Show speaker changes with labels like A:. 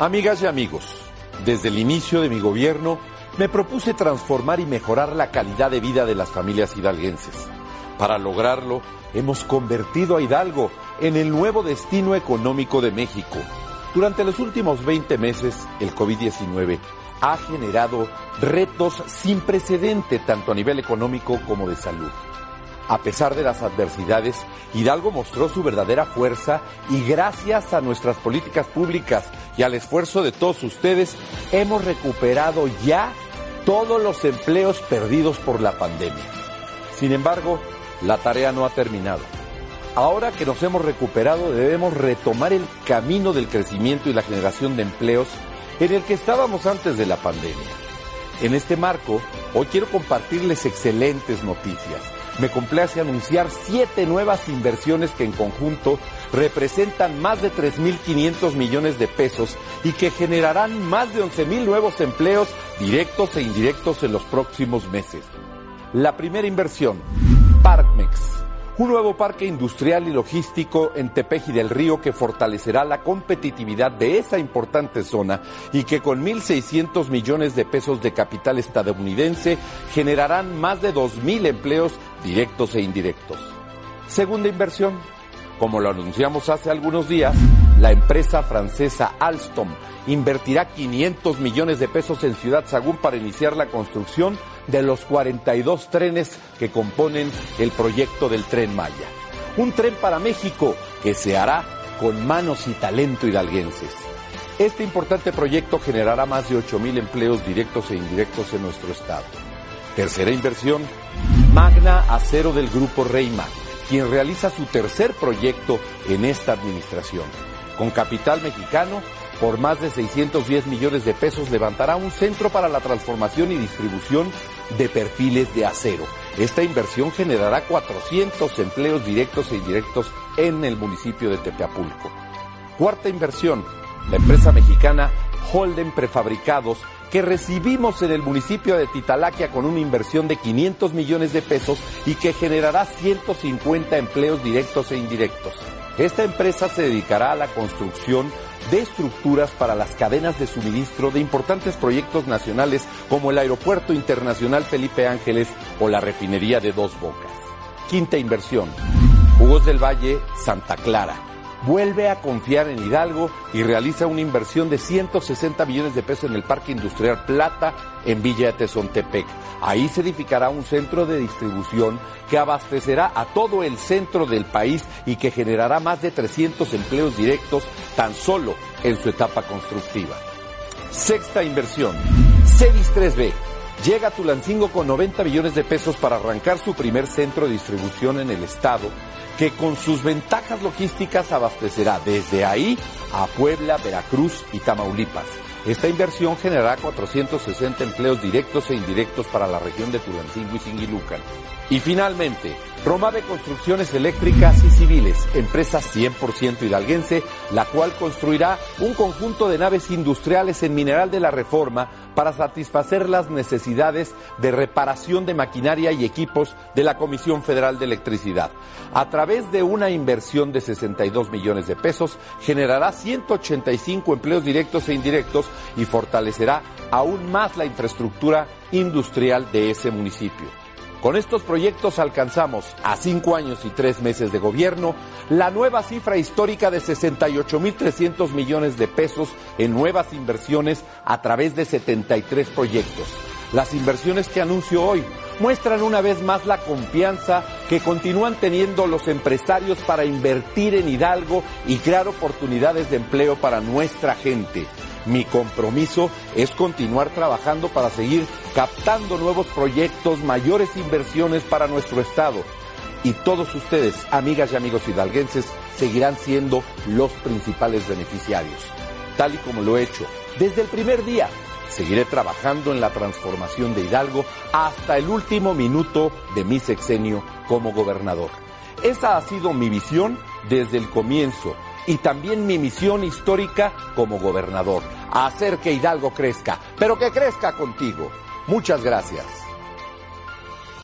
A: Amigas y amigos, desde el inicio de mi gobierno me propuse transformar y mejorar la calidad de vida de las familias hidalguenses. Para lograrlo, hemos convertido a Hidalgo en el nuevo destino económico de México. Durante los últimos 20 meses, el COVID-19 ha generado retos sin precedente tanto a nivel económico como de salud. A pesar de las adversidades, Hidalgo mostró su verdadera fuerza y gracias a nuestras políticas públicas y al esfuerzo de todos ustedes, hemos recuperado ya todos los empleos perdidos por la pandemia. Sin embargo, la tarea no ha terminado. Ahora que nos hemos recuperado, debemos retomar el camino del crecimiento y la generación de empleos en el que estábamos antes de la pandemia. En este marco, hoy quiero compartirles excelentes noticias. Me complace anunciar 7 nuevas inversiones que en conjunto representan más de 3.500 millones de pesos y que generarán más de 11,000 nuevos empleos directos e indirectos en los próximos meses. La primera inversión, Parkmex, un nuevo parque industrial y logístico en Tepeji del Río que fortalecerá la competitividad de esa importante zona y que con 1.600 millones de pesos de capital estadounidense generarán más de 2,000 empleos directos e indirectos. Segunda inversión, como lo anunciamos hace algunos días, la empresa francesa Alstom invertirá 500 millones de pesos en Ciudad Sagún para iniciar la construcción de los 42 trenes que componen el proyecto del Tren Maya. Un tren para México que se hará con manos y talento hidalguenses. Este importante proyecto generará más de 8,000 empleos directos e indirectos en nuestro estado. Tercera inversión, Magna Acero del Grupo Reyma, quien realiza su tercer proyecto en esta administración. Con capital mexicano, por más de 610 millones de pesos levantará un centro para la transformación y distribución de perfiles de acero. Esta inversión generará 400 empleos directos e indirectos en el municipio de Tepeapulco. Cuarta inversión, la empresa mexicana Holden Prefabricados, que recibimos en el municipio de Titalaquia con una inversión de 500 millones de pesos y que generará 150 empleos directos e indirectos. Esta empresa se dedicará a la construcción de estructuras para las cadenas de suministro de importantes proyectos nacionales como el Aeropuerto Internacional Felipe Ángeles o la refinería de Dos Bocas. Quinta inversión, Jugos del Valle Santa Clara. Vuelve a confiar en Hidalgo y realiza una inversión de 160 millones de pesos en el Parque Industrial Plata en Villa de Tezontepec. Ahí se edificará un centro de distribución que abastecerá a todo el centro del país y que generará más de 300 empleos directos tan solo en su etapa constructiva. Sexta inversión, Cedis 3B. Llega a Tulancingo con 90 millones de pesos para arrancar su primer centro de distribución en el estado, que con sus ventajas logísticas abastecerá desde ahí a Puebla, Veracruz y Tamaulipas. Esta inversión generará 460 empleos directos e indirectos para la región de Tulancingo y Singilucan. Y finalmente, Romave Construcciones Eléctricas y Civiles, empresa 100% hidalguense, la cual construirá un conjunto de naves industriales en Mineral de la Reforma para satisfacer las necesidades de reparación de maquinaria y equipos de la Comisión Federal de Electricidad. A través de una inversión de 62 millones de pesos, generará 185 empleos directos e indirectos y fortalecerá aún más la infraestructura industrial de ese municipio. Con estos proyectos alcanzamos, a 5 años y 3 meses de gobierno, la nueva cifra histórica de 68,300 millones de pesos en nuevas inversiones a través de 73 proyectos. Las inversiones que anuncio hoy muestran una vez más la confianza que continúan teniendo los empresarios para invertir en Hidalgo y crear oportunidades de empleo para nuestra gente. Mi compromiso es continuar trabajando para seguir captando nuevos proyectos, mayores inversiones para nuestro estado. Y todos ustedes, amigas y amigos hidalguenses, seguirán siendo los principales beneficiarios. Tal y como lo he hecho desde el primer día, seguiré trabajando en la transformación de Hidalgo hasta el último minuto de mi sexenio como gobernador. Esa ha sido mi visión desde el comienzo. Y también mi misión histórica como gobernador, hacer que Hidalgo crezca, pero que crezca contigo. Muchas gracias.